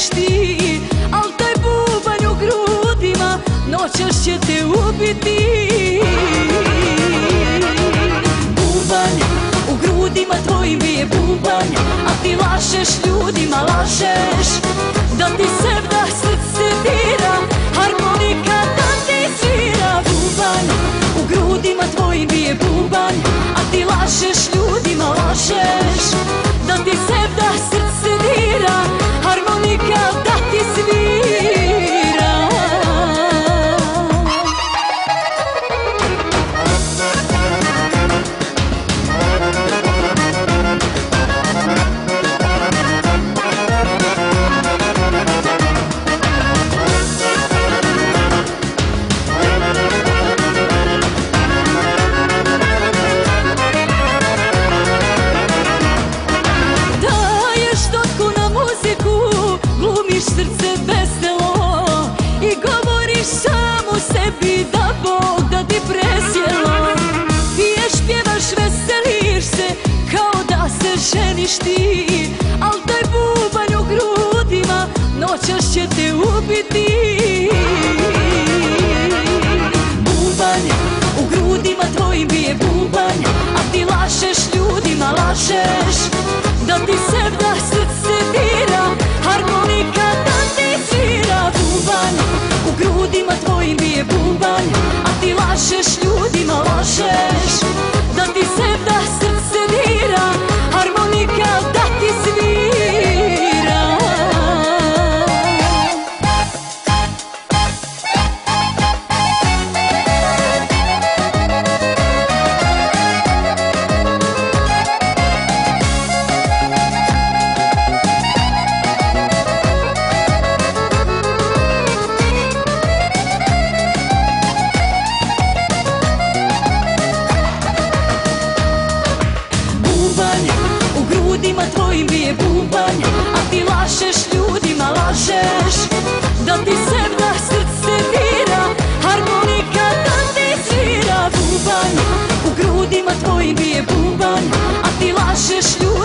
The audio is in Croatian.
ženiš ti, al taj bubanj u grudima noćas će te ubiti. Bubanj u grudima tvojim bije bubanj, a ti lažeš ljudima, lažeš da ti sevda srce dira, harmonika da ti svira. Bubanj u grudima tvojim bije bubanj, a ti lažeš ljudima, lažeš da ti sevda srce dira, harmonika da ti svira. Srce veselo i govoriš sam u sebi da Bog da ti presjelo. Piješ, pjevaš, veseliš se kao da se ženiš ti, al taj bubanj u grudima noćas će te ubiti. Bubanj u grudima tvojim bije bubanj, a ti lažeš ljudima, lažeš da ti sevda srce dira, harmonika da ti svira. Bubanj u grudima tvojim bije bubanj, a ti lažeš ljudima, lažeš da ti sevda srce dira, harmonika da ti svira. U grudima tvojim bije bubanj, a ti lažeš ljudima, lažeš da ti sevda srce dira, harmonika da ti svira. Bubanj u grudima tvojim bije bubanj, a ti lažeš ljudima,